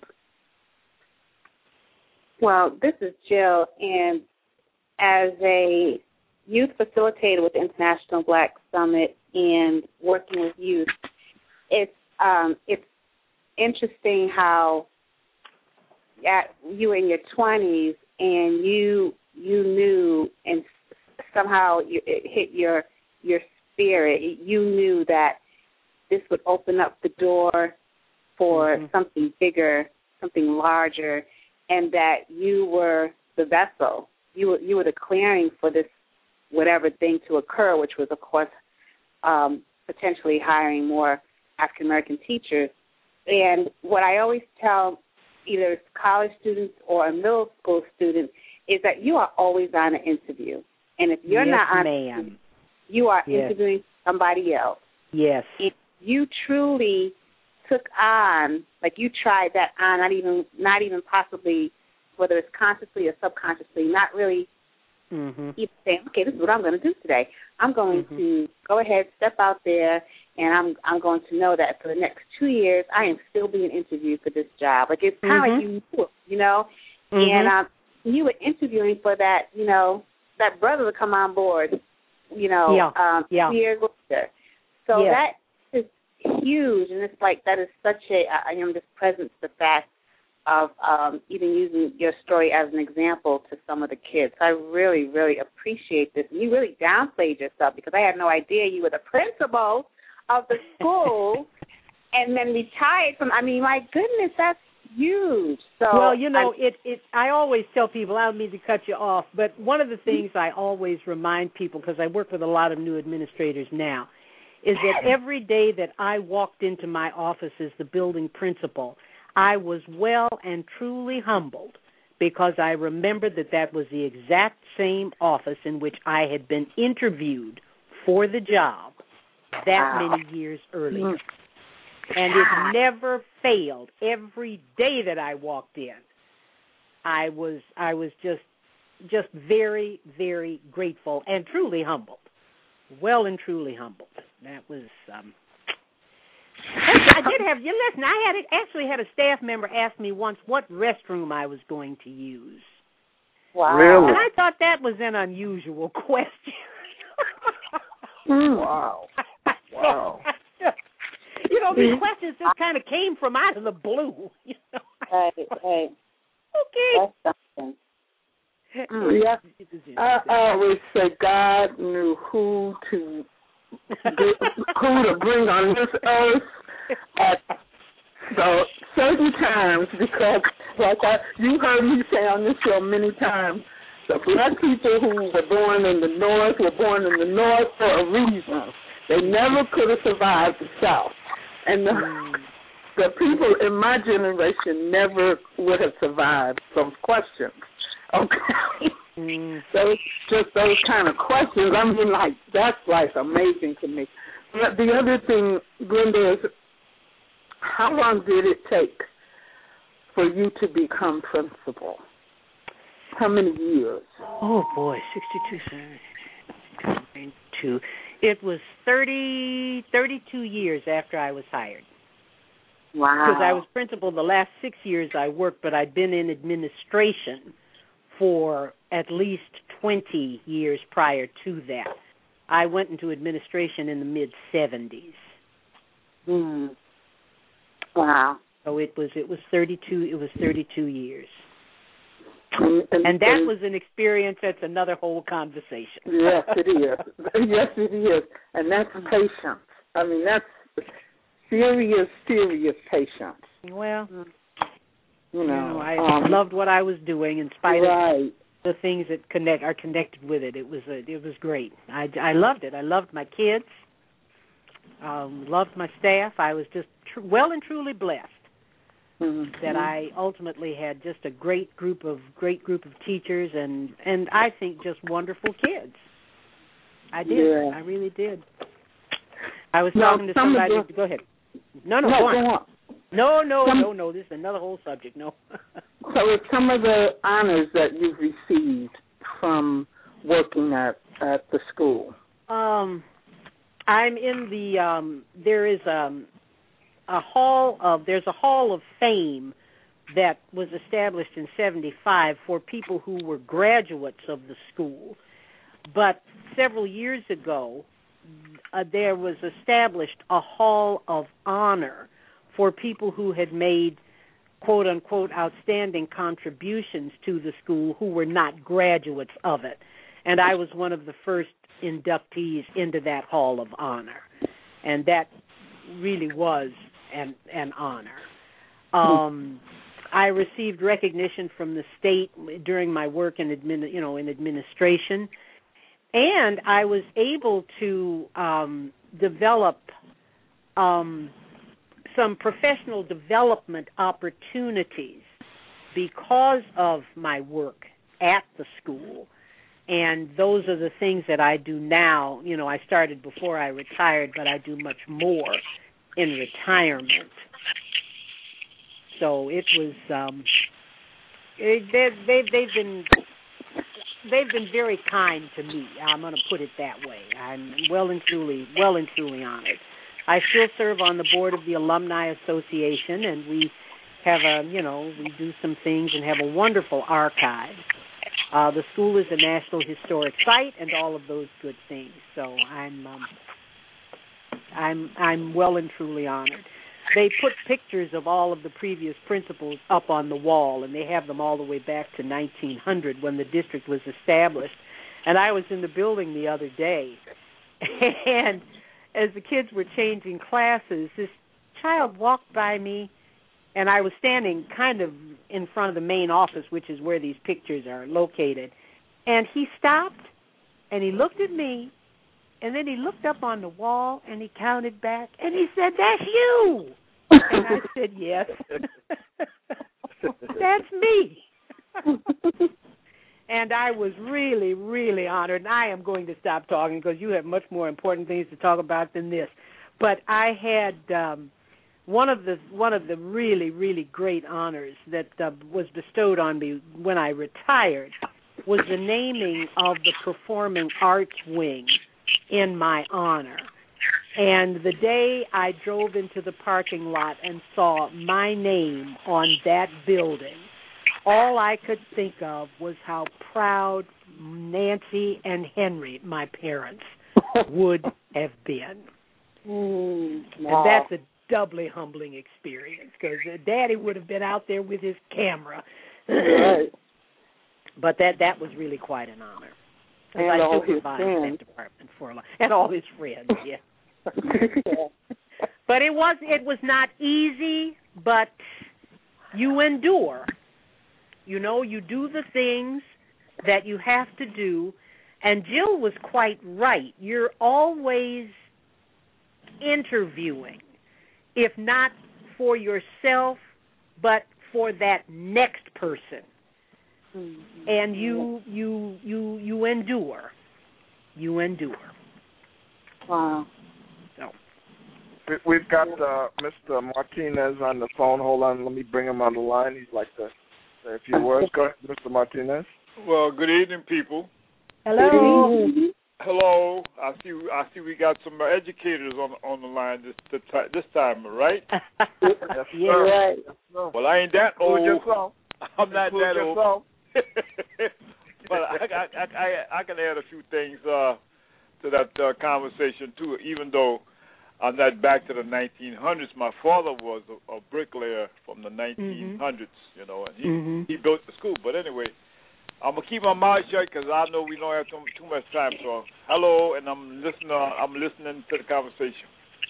Well, this is Jill, and as a youth facilitator with the International Black Summit and working with youth, it's um, it's interesting how at you in your twenties and you you knew, and somehow you, it hit your your spirit. You knew that this would open up the door for mm-hmm. something bigger, something larger, and that you were the vessel. You were you were the clearing for this whatever thing to occur, which was, of course, um, potentially hiring more African American teachers. And what I always tell either college students or a middle school student is that you are always on an interview. And if you're yes, not on ma'am. you are yes. interviewing somebody else. Yes. If you truly took on, like you tried that on, not even not even possibly, whether it's consciously or subconsciously, not really mm-hmm. even saying, okay, this is what I'm going to do today. I'm going mm-hmm. to go ahead, step out there, and I'm I'm going to know that for the next two years I am still being interviewed for this job. Like it's kind of mm-hmm. like you knew it, you know, mm-hmm. and um, you were interviewing for that, you know, that brother to come on board, you know, yeah. um, yeah. two years later. So yeah. that is huge, and it's like that is such a, I am just present to the fact of um, even using your story as an example to some of the kids. I really, really appreciate this. You really downplayed yourself because I had no idea you were the principal of the school and then retired from, I mean, my goodness, that's huge. So well, you know, I'm, it, it. I always tell people, I don't mean to cut you off, but one of the things I always remind people, because I work with a lot of new administrators now, is that every day that I walked into my office as the building principal, I was well and truly humbled because I remembered that that was the exact same office in which I had been interviewed for the job that wow. many years earlier. And it never failed. Every day that I walked in, I was I was just just very, very grateful and truly humbled. Well and truly humbled. That was um I did have you listen, I had it actually had a staff member ask me once what restroom I was going to use. Wow. Really? And I thought that was an unusual question. Wow. Wow. You know, these questions just kind of came from out of the blue. You know? Right, right. Okay. That's something. Mm. Yeah, I, I always say God knew who to get, who to bring on this earth at the certain times because, like I, you heard me say on this show many times, the black people who were born in the North were born in the North for a reason. They never could have survived the South. And the, mm. the people in my generation never would have survived those questions. Okay? Mm. So it's just those kind of questions. I mean, like, that's, like, amazing to me. But the other thing, Glenda, is how long did it take for you to become principal? How many years? Oh, boy, sixty-two, seventy-two. It was thirty, thirty-two years after I was hired. Wow. Because I was principal the last six years I worked, but I'd been in administration for at least twenty years prior to that. I went into administration in the mid-seventies. Mm. Wow. So it was it was thirty-two it was thirty-two years. And, and, and that and, was an experience that's another whole conversation. Yes, it is. Yes, it is. And that's patience. I mean, that's serious, serious patience. Well, you know, you know I um, loved what I was doing in spite right. of the things that connect are connected with it. It was a, it was great. I, I loved it. I loved my kids. Um, loved my staff. I was just tr- well and truly blessed. Mm-hmm. That I ultimately had just a great group of great group of teachers and, and I think just wonderful kids. I did. Yeah. I really did. I was now, talking to somebody. The, go ahead. No, no, no go on. Go on. No, no, some, no, no. This is another whole subject. No. So it's some of the honors that you've received from working at, at the school. Um, I'm in the. Um, there is um. A hall of there's a hall of fame that was established in seventy-five for people who were graduates of the school. But several years ago, uh, there was established a hall of honor for people who had made quote unquote outstanding contributions to the school who were not graduates of it. And I was one of the first inductees into that hall of honor. And that really was An, an honor. Um, I received recognition from the state during my work in admin, you know, in administration, and I was able to um, develop um, some professional development opportunities because of my work at the school. And those are the things that I do now. You know, I started before I retired, but I do much more in retirement. So it was um it, they they they've been they've been very kind to me. I'm going to put it that way. I'm well and truly well and truly honored. I still serve on the board of the Alumni Association, and we have a you know we do some things and have a wonderful archive. Uh, the school is a National Historic Site and all of those good things. So I'm um, I'm I'm well and truly honored. they put pictures of all of the previous principals up on the wall, and they have them all the way back to nineteen hundred when the district was established. And I was in the building the other day, and as the kids were changing classes, this child walked by me, and I was standing kind of in front of the main office, which is where these pictures are located. And he stopped, and he looked at me, and then he looked up on the wall, and he counted back, and he said, "That's you." And I said, "Yes, that's me." And I was really, really honored. And I am going to stop talking because you have much more important things to talk about than this. But I had um, one of the one of the really, really great honors that uh, was bestowed on me when I retired was the naming of the Performing Arts Wing in my honor. And the day I drove into the parking lot and saw my name on that building, all I could think of was how proud Nancy and Henry, my parents, would have been. Mm, And wow. that's a doubly humbling experience because Daddy would have been out there with his camera. Right. But that that was really quite an honor. And I all his supervised friends. that department for a long, and all his friends, yeah. But it was it was not easy, but you endure. You know, you do the things that you have to do, and Jill was quite right. You're always interviewing, if not for yourself, but for that next person. Mm-hmm. And you you you you endure. You endure. Wow. So we've got uh, Mister Martinez on the phone. Hold on, let me bring him on the line. He'd like to say a few words. Go ahead, Mister Martinez. Well, good evening, people. Hello. Hello. I see. I see. We got some educators on on the line this this, this time, right? Yes, yeah. Right. Well, I ain't that old. Yourself. I'm not Include that yourself. old. But I, I, I, I, I can add a few things uh, to that uh, conversation too. Even though I'm not back to the nineteen hundreds, my father was a, a bricklayer from the nineteen hundreds. Mm-hmm. You know, and he mm-hmm. he built the school. But anyway, I'm gonna keep my mouth shut because I know we don't have too, too much time. So hello, and I'm listening. Uh, I'm listening to the conversation.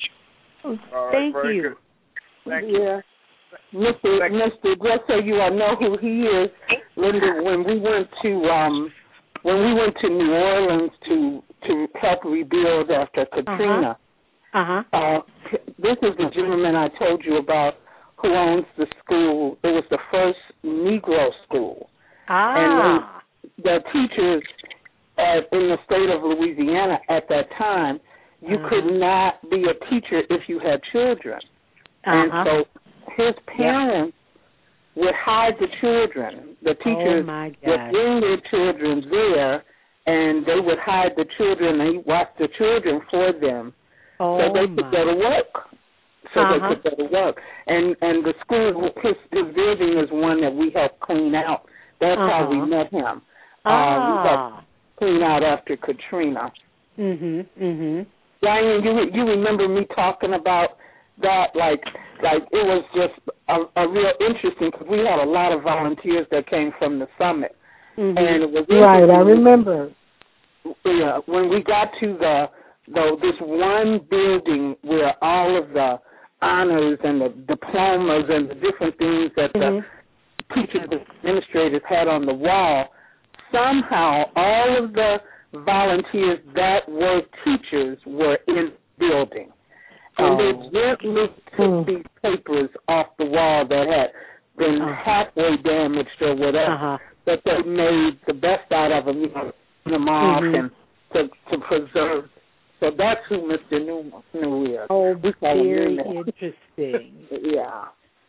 All right, Thank very you. Good. Thank yeah. you. Mister Thank Mister Just so you all know who he is, Linda, when we went to um when we went to New Orleans to to help rebuild after Katrina, uh-huh. Uh-huh. uh this is the gentleman I told you about who owns the school. It was the first Negro school. Ah. And they, the teachers at, in the state of Louisiana at that time, you uh-huh. could not be a teacher if you had children. Uh-huh. And so his parents yep. would hide the children. The teachers oh would bring their children there, and they would hide the children, and he'd watch the children for them oh so they could my. go to work. So uh-huh. they could go to work. And and the school, his, his building is one that we helped clean out. That's uh-huh. how we met him. Ah. Uh, we helped clean out after Katrina. Mhm. Mhm. Diane, you you remember me talking about that, like, like it was just a, a real interesting because we had a lot of volunteers that came from the summit, mm-hmm. and it was right. I remember. Yeah, when we got to the the this one building where all of the honors and the diplomas and the different things that mm-hmm. the teachers and administrators had on the wall, somehow all of the volunteers that were teachers were in the building. And they gently took these papers off the wall that had been uh-huh. halfway damaged or whatever, uh-huh. but they made the best out of them, you know, them off mm-hmm. and to, to preserve. So that's who Mister New, New is. Oh, very interesting. Yeah.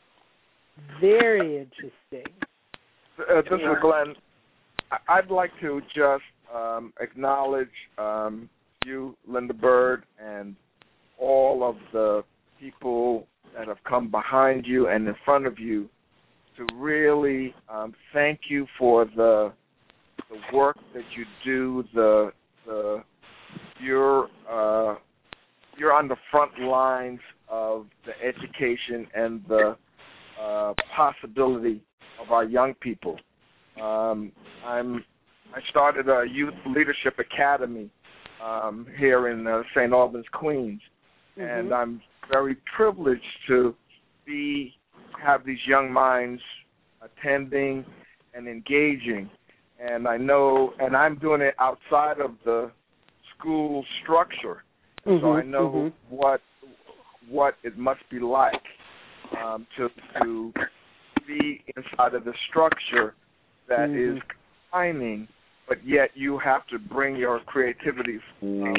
Very interesting. Uh, this is Glenn. I'd like to just um, acknowledge um, you, Linda Bird, and all of the people that have come behind you and in front of you to really um, thank you for the the work that you do. The the you're uh, you're on the front lines of the education and the uh, possibility of our young people. Um, I'm I started a youth leadership academy um, here in uh, Saint Albans, Queens, mm-hmm. and I'm very privileged to be have these young minds attending and engaging. And I know, and I'm doing it outside of the school structure, mm-hmm, so I know mm-hmm. what what it must be like um, to to be inside of the structure that mm-hmm. is confining, but yet you have to bring your creativity. Um,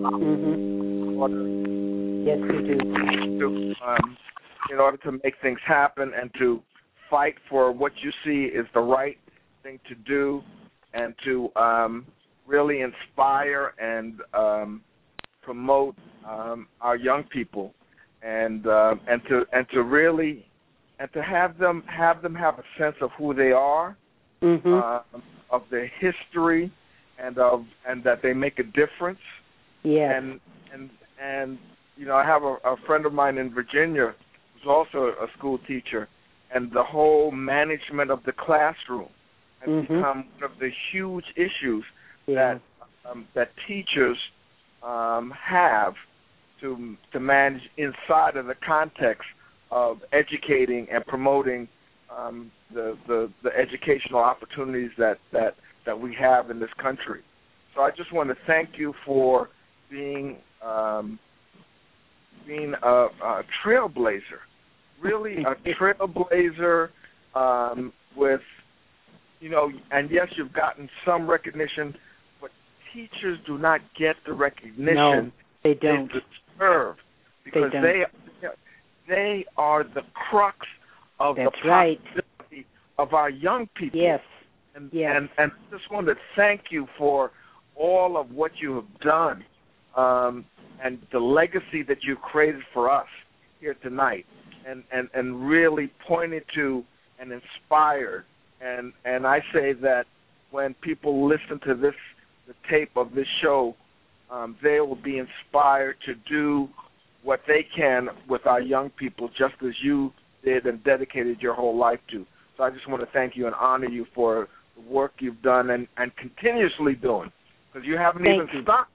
mm-hmm. Yes, you do. To, um, in order to make things happen and to fight for what you see is the right thing to do, and to um, really inspire and um, promote um, our young people, and uh, and to and to really and to have them have them have a sense of who they are, mm-hmm. uh, of their history, and of and that they make a difference. Yes. And and and you know, I have a, a friend of mine in Virginia who's also a school teacher, and the whole management of the classroom has mm-hmm. become one of the huge issues yeah. that um, that teachers um, have to to manage inside of the context of educating and promoting um, the, the the educational opportunities that, that, that we have in this country. So I just want to thank you for being um, being a, a trailblazer. Really a trailblazer um, with, you know, and yes, you've gotten some recognition, but teachers do not get the recognition no, they don't. they deserve, because they, they they are the crux of That's the right. possibility of our young people. Yes. And, yes. and and I just want to thank you for all of what you have done, um, and the legacy that you've created for us here tonight. And, and, and really pointed to and inspired. And and I say that when people listen to this, the tape of this show, um, they will be inspired to do what they can with our young people, just as you did and dedicated your whole life to. So I just want to thank you and honor you for the work you've done and, and continuously doing, because you haven't thank even you. stopped.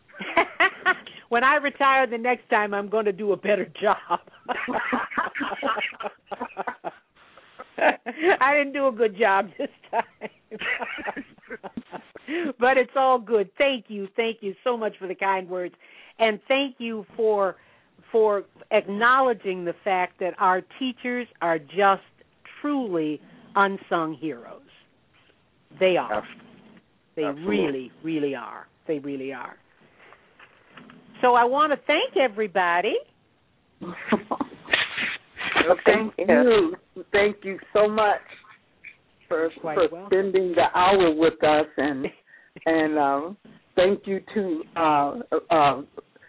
When I retire the next time, I'm going to do a better job. I didn't do a good job this time. But it's all good. Thank you. Thank you so much for the kind words. And thank you for for acknowledging the fact that our teachers are just truly unsung heroes. They are. They Absolutely. really, really are. They really are. So I want to thank everybody. Well, thank you. Thank you so much for, for spending the hour with us, and and um, thank you to uh, uh,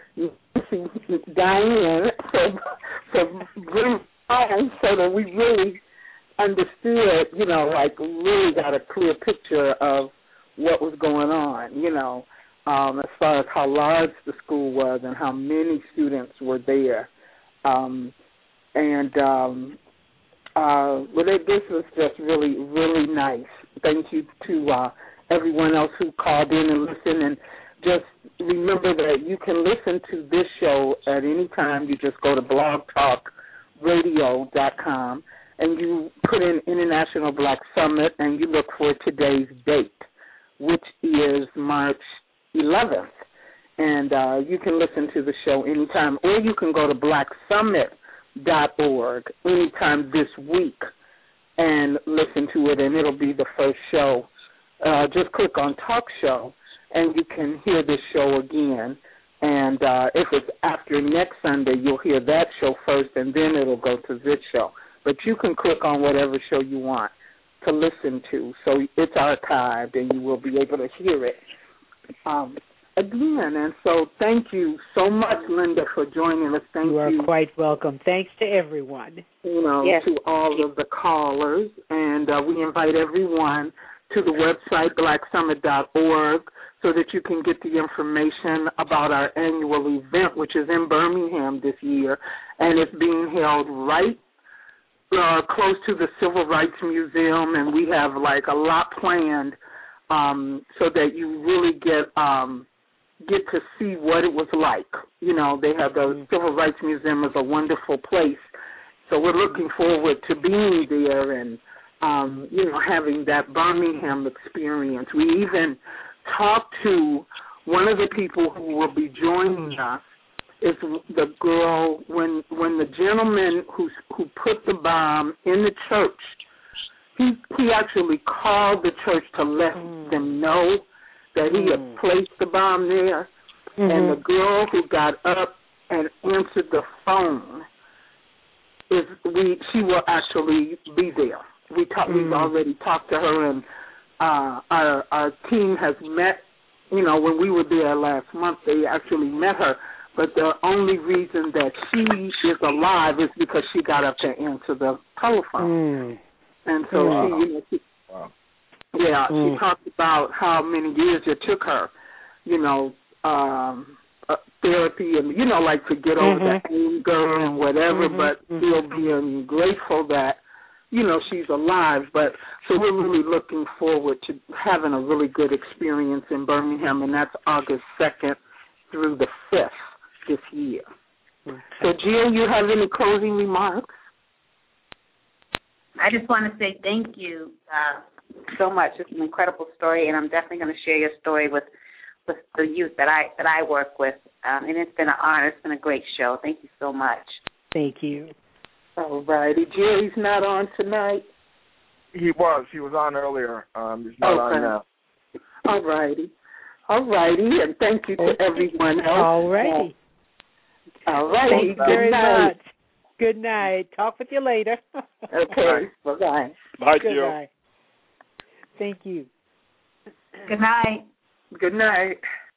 Diane for, for bringing on so that we really understood, you know, like really got a clear picture of what was going on, you know. Um, as far as how large the school was and how many students were there. Um, and um, uh, well, this was just really, really nice. Thank you to uh, everyone else who called in and listened. And just remember that you can listen to this show at any time. You just go to blog talk radio dot com and you put in International Black Summit and you look for today's date, which is March eleventh, and uh, you can listen to the show anytime, or you can go to black summit dot org anytime this week and listen to it, and it'll be the first show. Uh, just click on Talk Show, and you can hear this show again, and uh, if it's after next Sunday, you'll hear that show first, and then it'll go to this show. But you can click on whatever show you want to listen to, so it's archived, and you will be able to hear it Um, again, and so thank you so much, Linda, for joining us. Thank you. You are you, quite welcome. Thanks to everyone. You know, yes. to all of the callers, and uh, we invite everyone to the website black summit dot org so that you can get the information about our annual event, which is in Birmingham this year, and it's being held right uh, close to the Civil Rights Museum, and we have like a lot planned um, so that you really get um, get to see what it was like. You know, they have the mm-hmm. Civil Rights Museum is a wonderful place, so we're looking forward to being there and um, you know having that Birmingham experience. We even talked to one of the people who will be joining us. Is the girl when when the gentleman who who put the bomb in the church, he he actually called the church to let mm. them know that he mm. had placed the bomb there, mm-hmm. and the girl who got up and answered the phone is we she will actually be there. We talk, mm. we've already talked to her, and uh, our our team has met. You know, when we were there last month, they actually met her. But the only reason that she is alive is because she got up to answer the telephone. Mm. And so wow. she, you know, she, wow. yeah, mm. she talked about how many years it took her, you know, um, uh, therapy and, you know, like to get over mm-hmm. the anger and whatever, mm-hmm. but still being grateful that, you know, she's alive. But so we're really looking forward to having a really good experience in Birmingham, and that's August second through the fifth. This year. Okay. So, Jill, you have any closing remarks? I just want to say thank you uh, so much. It's an incredible story, and I'm definitely going to share your story with, with the youth that I that I work with. Um, and it's been an honor. It's been a great show. Thank you so much. Thank you. All righty. Jerry's not on tonight? He was. He was on earlier. Um, he's not okay. on now. All righty. All righty, and thank you to okay. everyone else. All righty. All right. Thank you very much. Good night. Talk with you later. Okay. Bye-bye. Bye, Good Jill. night. Thank you. Good night. Good night.